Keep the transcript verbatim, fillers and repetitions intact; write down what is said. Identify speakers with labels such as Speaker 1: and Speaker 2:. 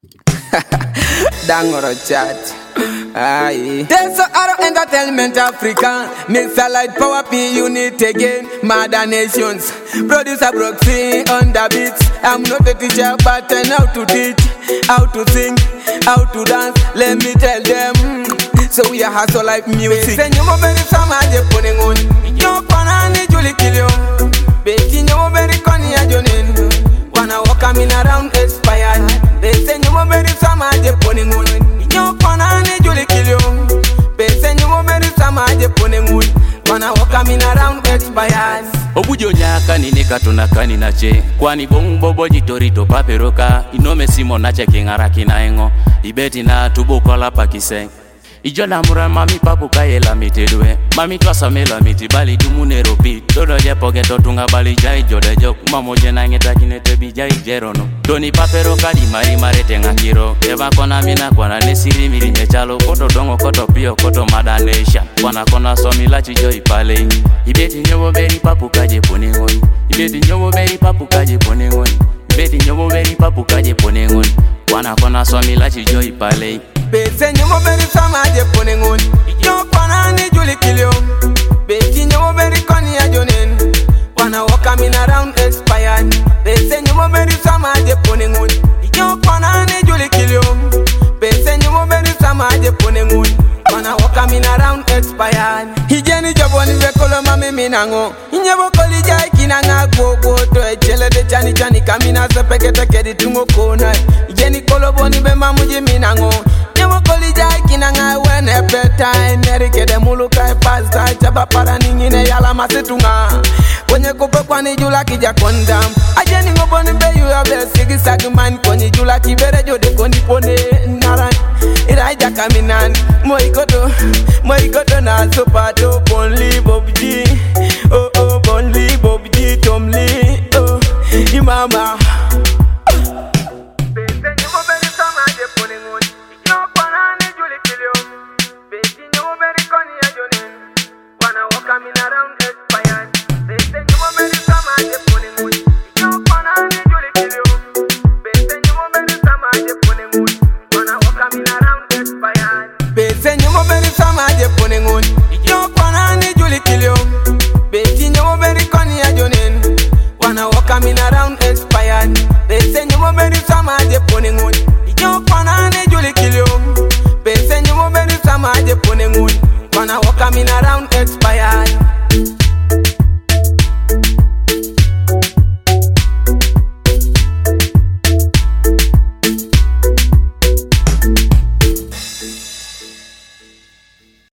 Speaker 1: Dangoro chat. Aye. There's a Arrow Entertainment Africa. Mister Light Power P unit again. Mother Nations. Producer Broxy on the beats. I'm not a teacher, but I know how to teach, how to sing, how to dance. Let me tell them. So we are hustle like music. Say you very some are just putting on. You wanna need Julie kill you. Baking you very conny a jonin. Wanna walk coming around expired. They say you very some are just putting on. You wanna need Julie kill you. They say you very some are just putting on. Wanna walk coming around expired.
Speaker 2: Obujo nyaka nini katuna kani nache. Kwani bongu bobo jitorito paperoka. Inome simo nache kingara kinaengo. Ibeti na tubo kola pakise. Ijola mura mami papu kayela mitedwe. Mami twasa mela miti bali dumune ropi. Todo je pogeto tunga bali jai jode jok. Mamo jena ngeta kinete bijai jerono. Doni papero kadi mari marete ngakiro. Eba kona mina kwana nesiri miri mechalo. Koto dongo koto pio koto madanesha. Kwana kona somi lachi joi pale. Ibeti nyobo beri papu kaje ponengoni. Ibeti nyobo beri papu kaje ponengoni. Ibeti nyobo beri papu kaje ponengoni. Kwana kona somi lachi joi pale.
Speaker 1: Bese nyomo beri sama je putting on. You wanna need Julie kill you. Bese nyomo beri conny a jonin. Wanna walk coming around expired. Bese nyomo beri sama je putting on. You wanna need Julie kill you. Bese nyomo beri sama je putting on. Wanna walk coming around expired. Hijeni jaboni vekolo mami minango. Inyebo koli jai kinanga go go to e chele de chani chani kamina sepekete kedi tungo kona. Hijeni kolo boni be mamuji minango. Nyebo koli jai kinanga wene peta enerike de muluka e pasta chaba para ningine yala masetunga. Kwenye kupe kwani jula kija kondam. Ajeni ngoboni be you have a sigi sagman kwenye jula kibere jode kondi pone naran. Iraja kaminan moikoto moikoto na sopato bonli bobji. Oh oh bonli bobji tomli. Oh imama